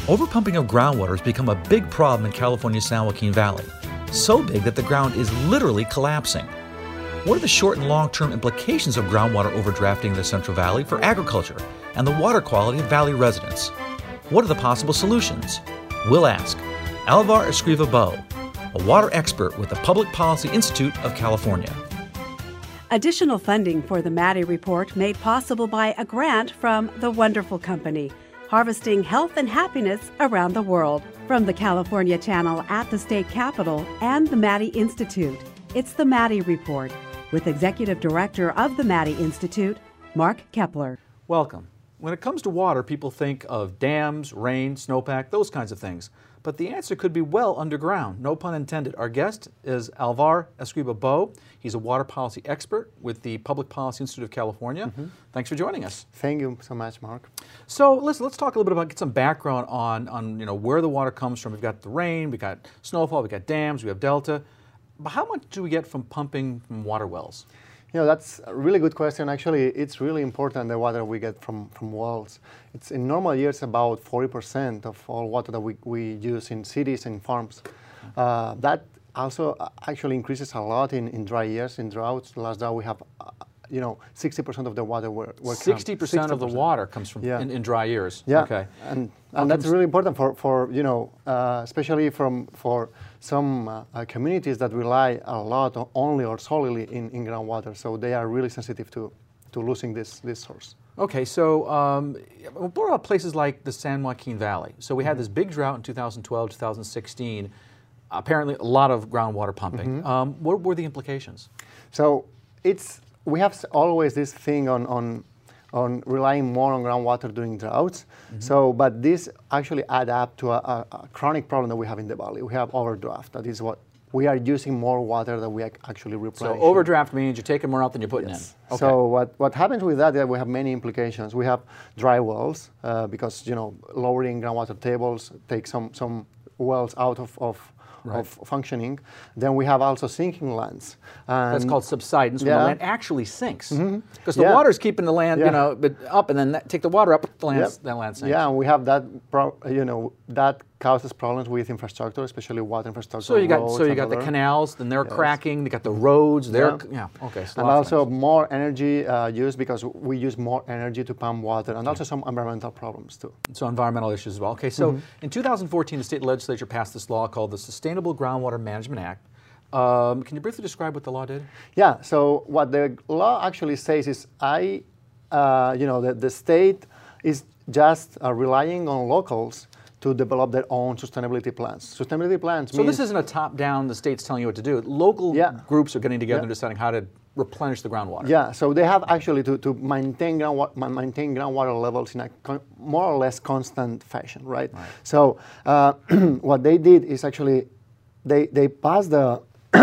Overpumping of groundwater has become a big problem in California's San Joaquin Valley, so big that the ground is literally collapsing. What are the short and long-term implications of groundwater overdrafting in the Central Valley for agriculture and the water quality of valley residents? What are the possible solutions? We'll ask Alvar Escriva-Bow, a water expert with the Public Policy Institute of California. Additional funding for the Maddie Report made possible by a grant from The Wonderful Company, harvesting health and happiness around the world. From the California Channel at the State Capitol and the Maddie Institute, it's the Maddie Report with Executive Director of the Maddie Institute, Mark Kepler. Welcome. When it comes to water, people think of dams, rain, snowpack, those kinds of things. But the answer could be well underground, no pun intended. Our guest is Alvar Escriva-Bow. He's a water policy expert with the Public Policy Institute of California. Thanks for joining us. Thank you so much, Mark. So let's talk a little bit about, get some background on where the water comes from. We've got the rain, we've got snowfall, we've got dams, we have delta. But how much do we get from pumping from water wells? You know, that's a really good question. Actually, it's really important, the water we get from wells. It's in normal years about 40% of all water that we use in cities and farms. That also actually increases a lot in dry years, in droughts. Last drought we have 60% of the water were 60% of the water comes from in dry years. Yeah. Okay. And that's really important for especially for some communities that rely a lot only or solely in groundwater. So they are really sensitive to losing this source. Okay, so what about places like the San Joaquin Valley? So we had this big drought in 2012, 2016. Apparently, a lot of groundwater pumping. What were the implications? So we have always this thing on relying more on groundwater during droughts. But this actually add up to a chronic problem that we have in the valley. We have overdraft. That is what we are using more water than we actually replenish. So overdraft means you're taking more out than you're putting in. Okay. So what happens with that is we have many implications. We have dry wells because lowering groundwater tables takes some wells out of functioning. Then we have also sinking lands. That's called subsidence, when the land actually sinks. Because the water is keeping the land up, and then take the water up, the land sinks. Yeah, and we have that, that causes problems with infrastructure, especially water infrastructure. So you got the canals, then they're cracking, you got the roads, okay. So and also more energy used because we use more energy to pump water, and also some environmental problems too. So environmental issues as well. Okay, so in 2014, the state legislature passed this law called the Sustainable Groundwater Management Act. Can you briefly describe what the law did? Yeah, so what the law actually says is the state is just relying on locals to develop their own sustainability plans. Sustainability plans So this isn't a top-down, the state's telling you what to do. Local groups are getting together and deciding how to replenish the groundwater. Yeah, so they have actually to maintain groundwater levels in a more or less constant fashion, right? So what they did is actually they passed the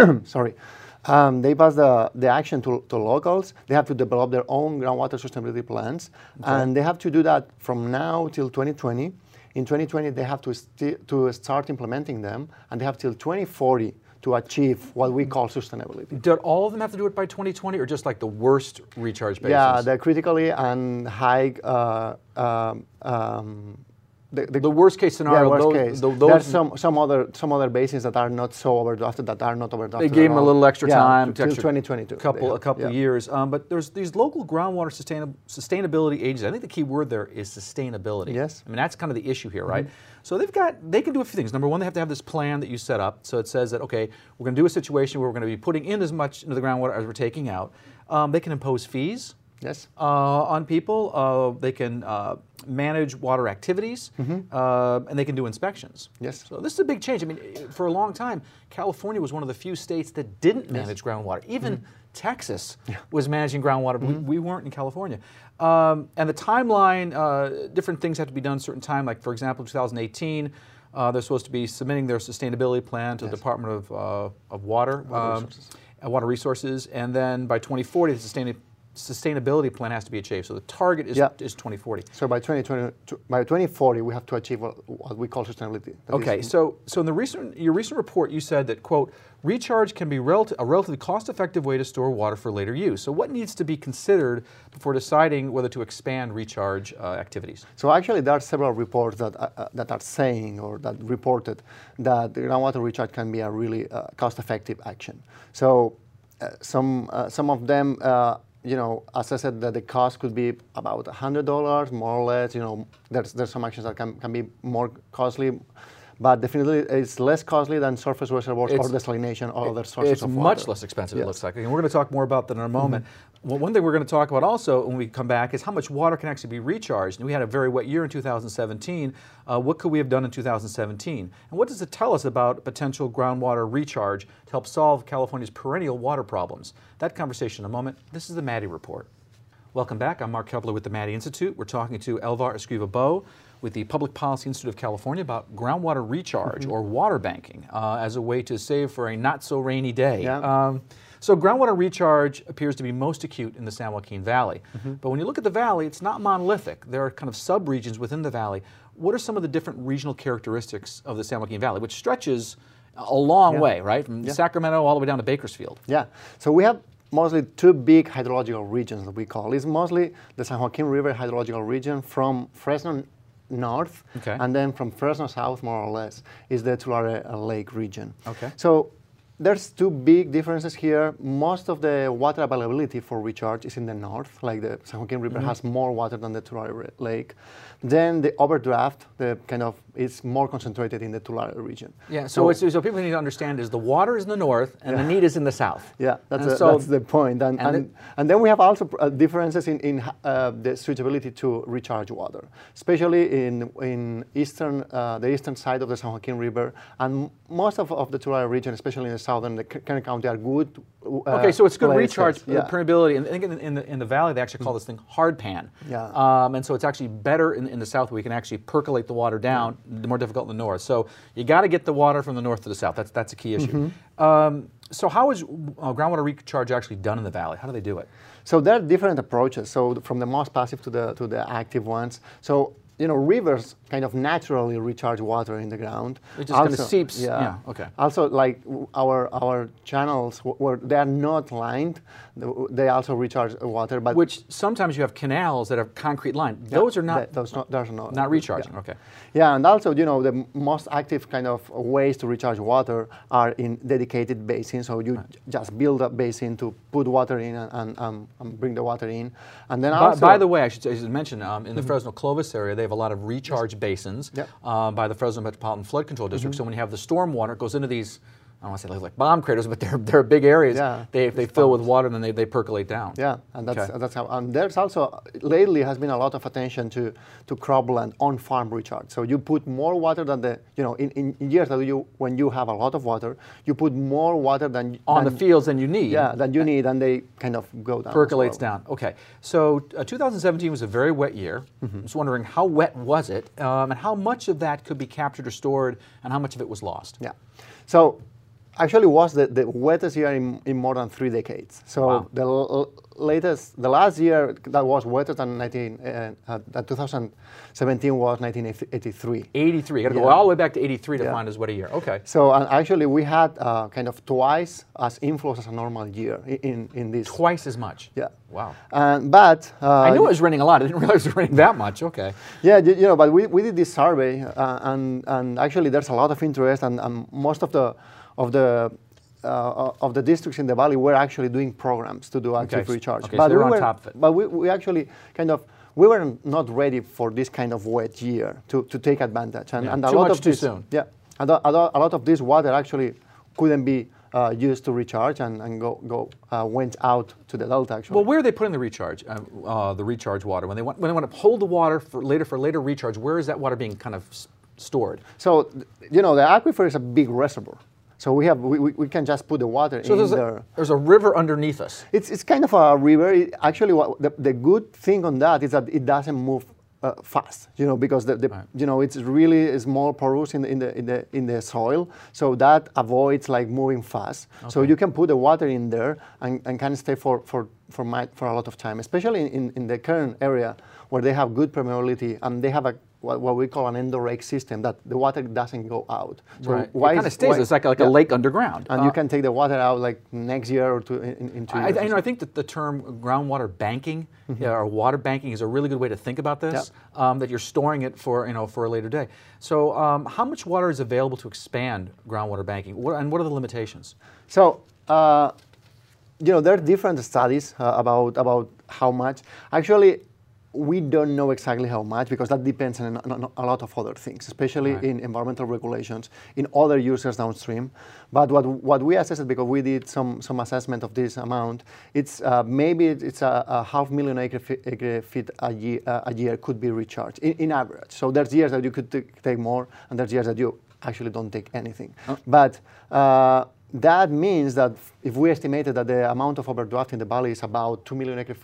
they pass the action to locals. They have to develop their own groundwater sustainability plans, and they have to do that from now till 2020. In 2020, they have to start implementing them, and they have till 2040 to achieve what we call sustainability. Did all of them have to do it by 2020, or just like the worst recharge basins? Yeah, the critically and high. The worst case scenario. There's some other basins that are not so overdrafted, that are not overdrafted. They gave them a little extra time till 2022. A couple of years. But there's these local groundwater sustainability agencies. I think the key word there is sustainability. Yes. I mean, that's kind of the issue here, right? So they can do a few things. Number one, they have to have this plan that you set up. So it says that, okay, we're going to do a situation where we're going to be putting in as much into the groundwater as we're taking out. They can impose fees. Yes. On people. They can manage water activities, and they can do inspections. Yes. So this is a big change. I mean, for a long time, California was one of the few states that didn't manage groundwater. Even Texas was managing groundwater, but we weren't in California. And the timeline, different things have to be done at a certain time. Like, for example, in 2018, they're supposed to be submitting their sustainability plan to the Department of Water Resources. And then by 2040, the sustainability plan has to be achieved. So the target is, is 2040. So by 2040, we have to achieve what we call sustainability. Okay, so in your recent report, you said that, quote, recharge can be a relatively cost-effective way to store water for later use. So what needs to be considered before deciding whether to expand recharge activities? So actually, there are several reports that are saying or that reported that the groundwater recharge can be a really cost-effective action. So some of them, you know, as I said, that the cost could be about $100, more or less. You know, there's some actions that can be more costly. But definitely, it's less costly than surface reservoirs or desalination or other sources of water. It's much less expensive, it looks like. And we're going to talk more about that in a moment. Well, one thing we're going to talk about also when we come back is how much water can actually be recharged. And we had a very wet year in 2017. What could we have done in 2017? And what does it tell us about potential groundwater recharge to help solve California's perennial water problems? That conversation in a moment. This is the Maddie Report. Welcome back. I'm Mark Kepler with the Maddie Institute. We're talking to Elvar Escriva-Bo with the Public Policy Institute of California about groundwater recharge or water banking as a way to save for a not-so-rainy day. Yeah. So groundwater recharge appears to be most acute in the San Joaquin Valley. But when you look at the valley, it's not monolithic. There are kind of sub-regions within the valley. What are some of the different regional characteristics of the San Joaquin Valley, which stretches a long way, right? From Sacramento all the way down to Bakersfield. Yeah. So we have mostly two big hydrological regions that we call. It's mostly the San Joaquin River hydrological region from Fresno north, and then from Fresno south, more or less, is the Tulare Lake region. So there's two big differences here. Most of the water availability for recharge is in the north, like the San Joaquin River has more water than the Tulare Lake. Then the overdraft, is more concentrated in the Tulare region. Yeah, so people need to understand is the water is in the north and the need is in the south. Yeah, that's the point. And then we have also differences in the suitability to recharge water, especially in the eastern side of the San Joaquin River, and most of the Tulare region, especially in the southern, the Kern County, are good. Okay, so it's good recharge permeability, and I think in the valley they actually call this thing hard pan. Yeah. And so it's actually better in the south where we can actually percolate the water down. More difficult in the north. So you got to get the water from the north to the south. That's a key issue. So how is groundwater recharge actually done in the valley? How do they do it? So there are different approaches. So from the most passive to the active ones. So you know, rivers kind of naturally recharge water in the ground. It just kind of seeps. Yeah. Okay. Also, like our channels where they are not lined, they also recharge water. But which sometimes you have canals that are concrete lined. Those are not. Those are not recharging. Okay. Yeah, and also the most active kind of ways to recharge water are in dedicated basins. So you just build a basin to put water in and bring the water in, and then also. By the way, I should mention in the Fresno Clovis area they have a lot of recharge basins by the Fresno Metropolitan Flood Control District. So when you have the storm water, it goes into these, I don't want to say like bomb craters, but they're big areas. Yeah, they fill with water and then they percolate down. Yeah, and that's how. And there's also lately has been a lot of attention to cropland on-farm recharge. So you put more water than in years that when you have a lot of water, you put more water than the fields than you need. Yeah, than you need, and they kind of go down. Percolates down. Okay, so 2017 was a very wet year. I was wondering how wet was it, and how much of that could be captured or stored, and how much of it was lost. Yeah, so. Actually was the wettest year in more than 3 decades. So the last year that was wetter than 2017 was 1983. 83, you got to go all the way back to 83 to find as wet a year. Okay. So actually we had kind of twice as inflows as a normal year in this. Twice as much? Yeah. Wow. But I knew it was raining a lot. I didn't realize it was raining that much. Okay. Yeah, but we did this survey and actually there's a lot of interest and most of the districts in the valley were actually doing programs to do active recharge. Okay, but so we were on top of it. But we actually we were not ready for this kind of wet year to take advantage. And a lot of too soon. Yeah, a lot of this water actually couldn't be used to recharge and went out to the delta actually. Well, where are they putting the recharge water when they want to hold the water for later recharge? Where is that water being kind of stored? So the aquifer is a big reservoir. So we can just put the water in there. There's a river underneath us. It's kind of a river. Actually, the good thing on that is that it doesn't move fast, because it's really small porous in the soil, so that avoids like moving fast. Okay. So you can put the water in there and can stay for a lot of time, especially in the current area where they have good permeability and they have what we call an endorake system, that the water doesn't go out. So right. It kind of stays. It's like a lake underground. And you can take the water out like next year or two in 2 years. I think that the term groundwater banking or water banking is a really good way to think about this. That you're storing it for a later day. So how much water is available to expand groundwater banking, and what are the limitations? So there are different studies about how much. Actually, we don't know exactly how much, because that depends on a lot of other things, especially in environmental regulations, in other users downstream. But what we assessed, because we did some assessment of this amount, it's maybe it's a 500,000 acre feet a year could be recharged in average. So there's years that you could take more, and there's years that you actually don't take anything. But that means that if we estimated that the amount of overdraft in the valley is about 2 million acre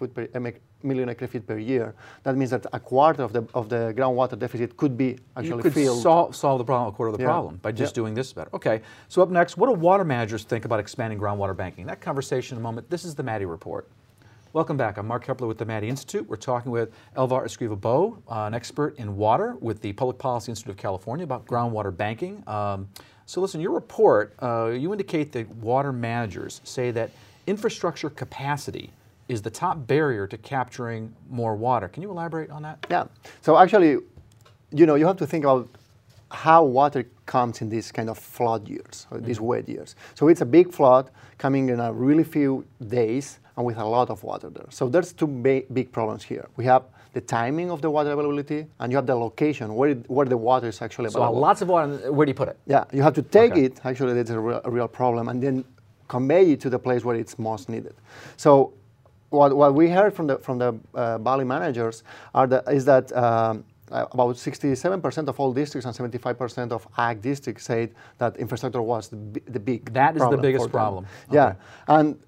feet per year, that means that a quarter of the groundwater deficit could be actually filled. You could solve the problem, a quarter of the problem, by just doing this better. Okay, so up next, what do water managers think about expanding groundwater banking? That conversation in a moment. This is the Maddie Report. Welcome back. I'm Mark Kepler with the Maddie Institute. We're talking with Elvar Escriva-Bo, an expert in water with the Public Policy Institute of California, about groundwater banking. So listen, your report, you indicate that water managers say that infrastructure capacity is the top barrier to capturing more water. Can you elaborate on that? Yeah. So actually, you have to think about how water comes in these kind of flood years, or these wet years. So it's a big flood coming in a really few days and with a lot of water there. So there's two big problems here. We have the timing of the water availability, and you have the location where the water is actually available. So lots of water, where do you put it? Yeah, you have to take it, actually that's a real problem, and then convey it to the place where it's most needed. So what we heard from the valley managers is that about 67% of all districts and 75% of ag districts said that infrastructure was the big problem. That is the biggest problem. Yeah, and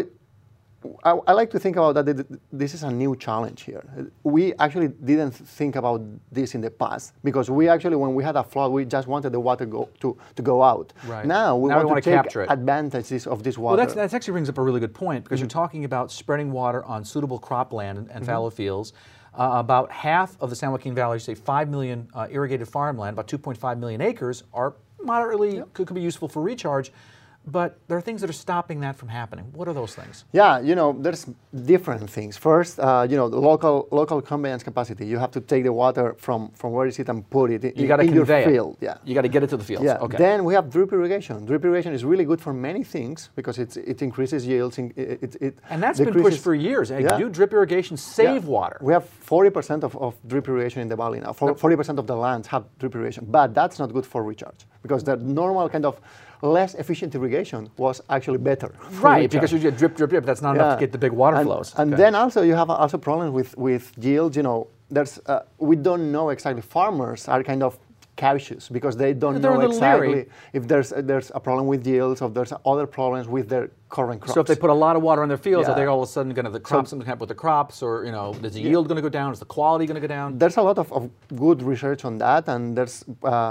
I like to think about that this is a new challenge here. We actually didn't think about this in the past, because we actually, when we had a flood, we just wanted the water to go out. Right. Now we want to capture take advantages of this water. Well, that actually brings up a really good point, because you're talking about spreading water on suitable cropland and fallow fields. About half of the San Joaquin Valley, say 5 million irrigated farmland, about 2.5 million acres, are moderately, could be useful for recharge. But there are things that are stopping that from happening. What are those things? Yeah, there's different things. First, the local conveyance capacity. You have to take the water from where is it and put it in your field. Yeah. You got to get it to the fields. Yeah. Okay. Then we have drip irrigation. Drip irrigation is really good for many things, because it increases yields. And that's been pushed for years. Do drip irrigation save water? We have 40% of drip irrigation in the valley now. 40% of the lands have drip irrigation, but that's not good for recharge, because the normal kind of less efficient irrigation was actually better. Right, because you get drip, drip, drip. That's not enough to get the big water flows. And then also you have also problems with yields. There's we don't know exactly. Farmers are kind of cautious, because they don't know exactly if there's a problem with yields, or there's other problems with their current crops. So if they put a lot of water on their fields, are they all of a sudden going to something happen with the crops, or is the yield going to go down? Is the quality going to go down? There's a lot of good research on that, and there's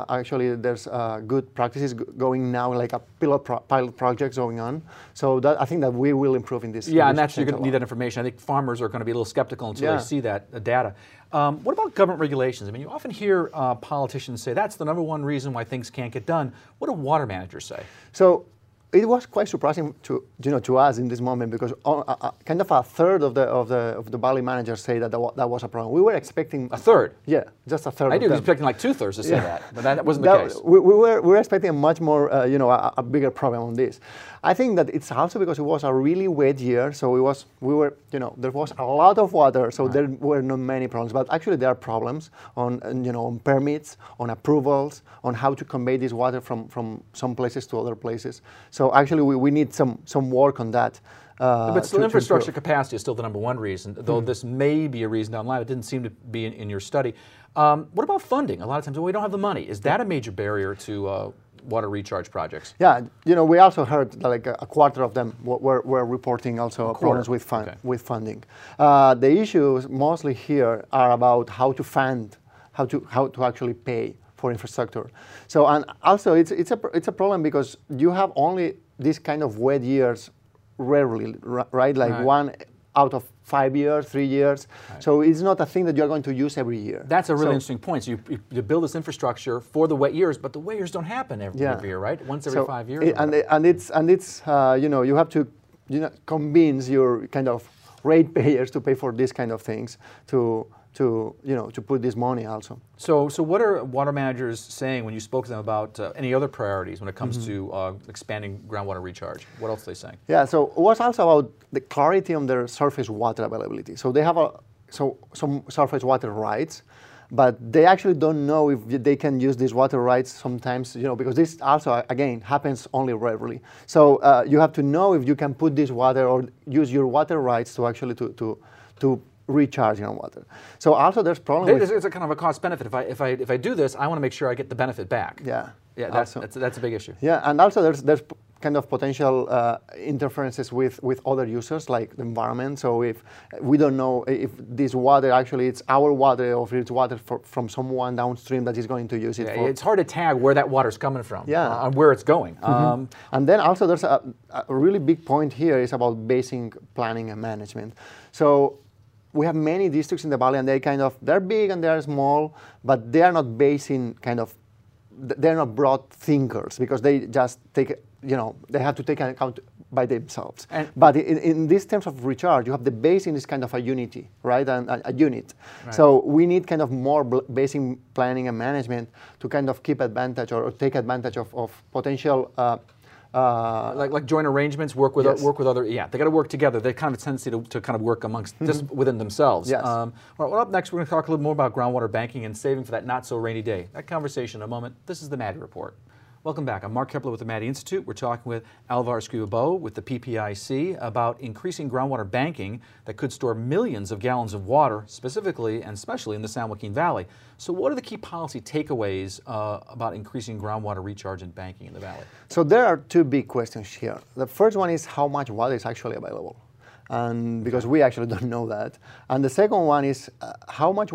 good practices going now, like a pilot projects going on. So I think that we will improve in this. Yeah, and you're going to need that information. I think farmers are going to be a little skeptical until they see that data. What about government regulations? I mean, you often hear politicians say that's the #1 reason why things can't get done. What do water managers say? So it was quite surprising to us in this moment, because kind of a third of the valley managers say that was a problem. We were expecting a third. Yeah, just a third. I was expecting like 2/3 to say that, but that wasn't the case. We were expecting a much more a bigger problem on this. I think that it's also because it was a really wet year, so there was a lot of water, so there were not many problems. But actually, there are problems on permits, on approvals, on how to convey this water from some places to other places. So actually, we need some work on that. But still, infrastructure capacity is still the #1 reason, though this may be a reason down the line. It didn't seem to be in your study. What about funding? A lot of times, we don't have the money. Is that a major barrier to water recharge projects? Yeah, we also heard that like a quarter of them were reporting also problems with with funding. The issues mostly here are about how to fund, how to actually pay for infrastructure. So, and also it's a problem because you have only these kind of wet years rarely, right? Like one out of 5 years, 3 years. Right. So it's not a thing that you're going to use every year. That's a really interesting point. So you build this infrastructure for the wet years, but the wet years don't happen every year, right? Once every 5 years. It's you have to convince your kind of ratepayers to pay for these kind of things to put this money also. So what are water managers saying when you spoke to them about any other priorities when it comes to expanding groundwater recharge? What else are they saying? Yeah, so it was also about the clarity on their surface water availability. So they have some surface water rights, but they actually don't know if they can use these water rights sometimes, because this also, again, happens only rarely. So you have to know if you can put this water or use your water rights to actually to recharge water. So also there's problems. It's a kind of a cost benefit. If I do this, I want to make sure I get the benefit back. Yeah. Yeah, that's a big issue. Yeah, and also there's kind of potential interferences with other users like the environment. So if we don't know if this water actually it's our water or if it's water from someone downstream that is going to use it. Yeah, it's hard to tag where that water's coming from. Yeah. And where it's going. And then also there's a really big point here is about basin planning and management. So we have many districts in the valley, and they're big and they're small, but they are not basin they're not broad thinkers because they just take, they have to take an account by themselves. But in these terms of recharge, you have the basin is kind of a unity, right? And a unit. Right. So we need kind of more basin planning and management to kind of keep advantage or take advantage of potential like joint arrangements, work with other. Yeah, they got to work together. They kind of a tendency to kind of work amongst just within themselves. Yes. All right. Well, up next, we're going to talk a little more about groundwater banking and saving for that not so rainy day. That conversation in a moment. This is the Maddie Report. Welcome back. I'm Mark Kepler with the Maddie Institute. We're talking with Alvar Escribabo with the PPIC about increasing groundwater banking that could store millions of gallons of water, specifically and especially in the San Joaquin Valley. So what are the key policy takeaways about increasing groundwater recharge and banking in the valley? So there are two big questions here. The first one is how much water is actually available. And because we actually don't know that. And the second one is how much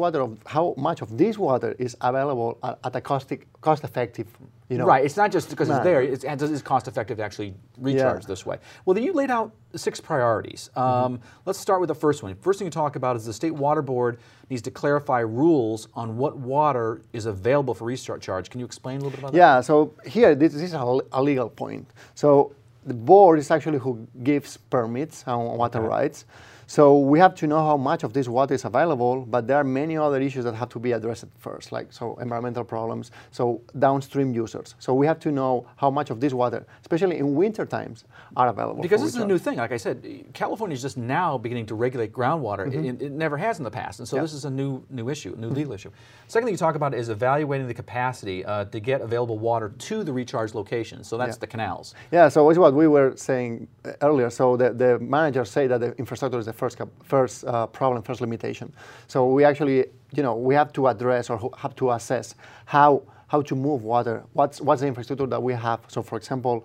of this water is available at a cost-effective, Right, it's not just because it's there, it's cost-effective to actually recharge this way. Well, you laid out 6 priorities. Let's start with the first one. First thing you talk about is the State Water Board needs to clarify rules on what water is available for recharge. Can you explain a little bit about that? Yeah, so here, this is a legal point. So the board is actually who gives permits on water rights. So we have to know how much of this water is available, but there are many other issues that have to be addressed first, like environmental problems, so downstream users. So we have to know how much of this water, especially in winter times, are available. Because this is a new thing. Like I said, California is just now beginning to regulate groundwater. It never has in the past, and so this is a new issue, a new legal issue. Second thing you talk about is evaluating the capacity to get available water to the recharge locations. So that's the canals. Yeah. So it's what we were saying earlier. So the managers say that the infrastructure is the first problem, first limitation. So we actually, we have to address or have to assess how to move water. What's the infrastructure that we have? So, for example,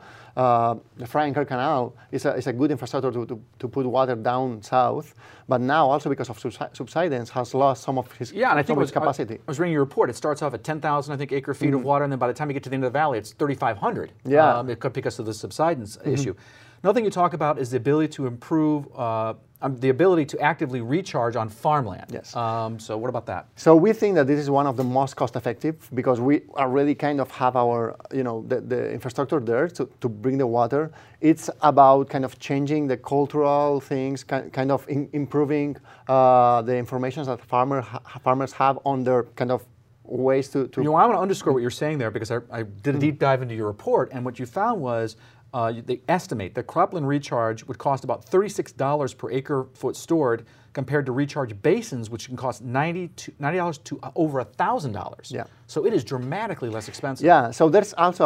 the Franklin Canal is a good infrastructure to put water down south, but now also because of subsidence has lost some of its capacity. I was reading your report. It starts off at 10,000, I think, acre-feet of water, and then by the time you get to the end of the valley, it's 3,500. Yeah. It could because of the subsidence issue. Another thing you talk about is the ability to improve, the ability to actively recharge on farmland. Yes. So what about that? So we think that this is one of the most cost-effective because we already kind of have our, the infrastructure there to bring the water. It's about kind of changing the cultural things, kind of improving the information that farmers have on their kind of ways to. I want to underscore what you're saying there because I did a deep dive into your report, and what you found was they estimate that cropland recharge would cost about $36 per acre foot stored compared to recharge basins, which can cost $90 to over $1,000. Yeah. So it is dramatically less expensive. Yeah. So there's also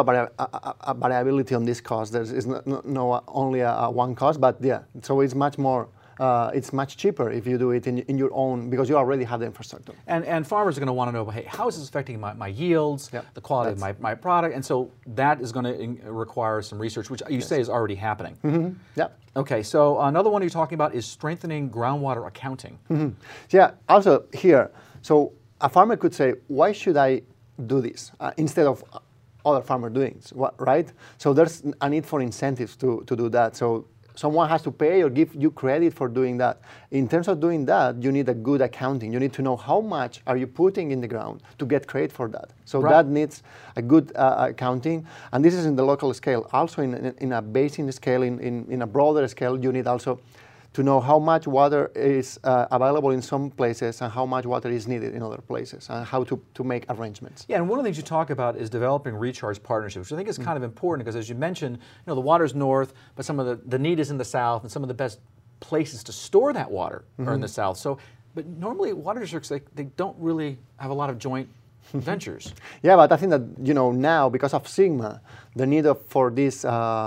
a variability on this cost. There's not only a one cost, but yeah. So it's much more it's much cheaper if you do it in your own, because you already have the infrastructure. And farmers are going to want to know, hey, how is this affecting my yields, Yep. the quality of my product? And so that is going to require some research, which you say is already happening. Mm-hmm. Yeah. Okay, so another one you're talking about is strengthening groundwater accounting. Mm-hmm. Yeah, also here, so a farmer could say, why should I do this instead of other farmer doing it, right? So there's a need for incentives to do that. So someone has to pay or give you credit for doing that. In terms of doing that, you need a good accounting. You need to know how much are you putting in the ground to get credit for that. So right. that needs a good accounting. And this is in the local scale. Also in a basin scale, in a broader scale, you need also to know how much water is available in some places and how much water is needed in other places, and how to make arrangements. Yeah, and one of the things you talk about is developing recharge partnerships, which I think is kind of important, because as you mentioned, the water's north, but some of the need is in the south, and some of the best places to store that water are in the south. So, but normally water districts, they don't really have a lot of joint ventures. Yeah, but I think that now, because of SGMA, the need for these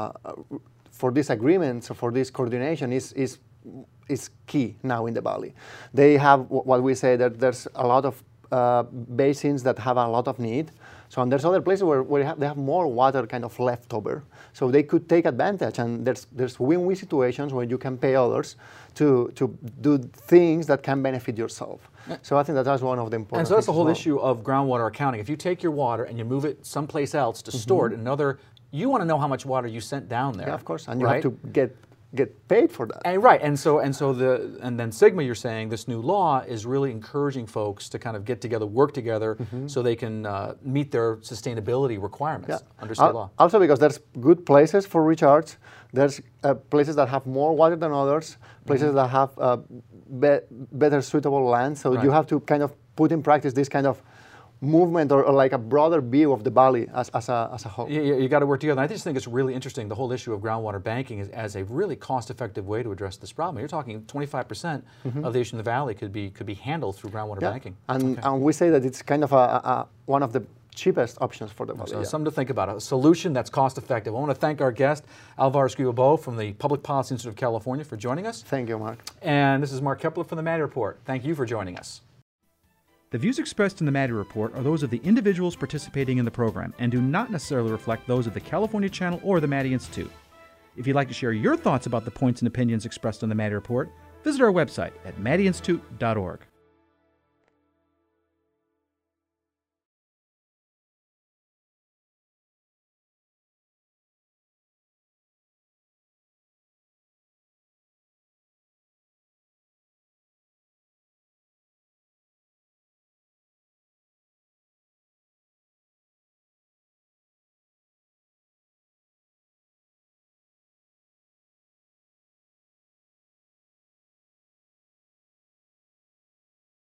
agreements, for this coordination is key now in the valley. They have what we say, that there's a lot of basins that have a lot of need. So and there's other places where they have more water kind of left over. So they could take advantage, and there's win-win situations where you can pay others to do things that can benefit yourself. So I think that's one of the important. And so that's the things whole as well. issue of groundwater accounting. If you take your water and you move it someplace else to store it, you want to know how much water you sent down there. Yeah, of course, and you have to get paid for that. And right, and then SGMA, you're saying this new law is really encouraging folks to kind of get together, work together, so they can meet their sustainability requirements under state law. Also, because there's good places for recharge, there's places that have more water than others, places that have better suitable land. So you have to kind of put in practice this kind of movement or like a broader view of the valley as a whole. You got to work together. And I just think it's really interesting, the whole issue of groundwater banking as a really cost-effective way to address this problem. You're talking 25% of the issue in the valley could be handled through groundwater banking. And we say that it's kind of one of the cheapest options for the valley. So something to think about, a solution that's cost-effective. I want to thank our guest, Alvaro Escribá from the Public Policy Institute of California, for joining us. Thank you, Mark. And this is Mark Kepler from the Maddy Report. Thank you for joining us. The views expressed in the Maddy Report are those of the individuals participating in the program and do not necessarily reflect those of the California Channel or the Maddy Institute. If you'd like to share your thoughts about the points and opinions expressed on the Maddy Report, visit our website at maddyinstitute.org.